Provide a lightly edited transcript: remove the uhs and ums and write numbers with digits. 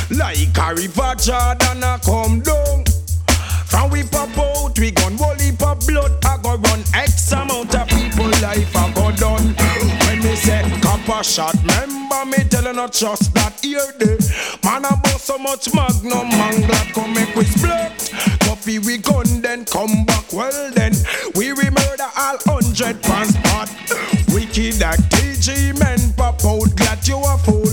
Like a river Jordan a come down. From we pop out, we gon' whole heap of blood. I go run X amount of people life I go done. When me say copper shot, remember me telling not just that here day. Man I bought so much magnum, man glad come make we split. Copy we gun then come back well then. We murder all 100 pound spot. Wicked that TG men pop out, glad you a fool.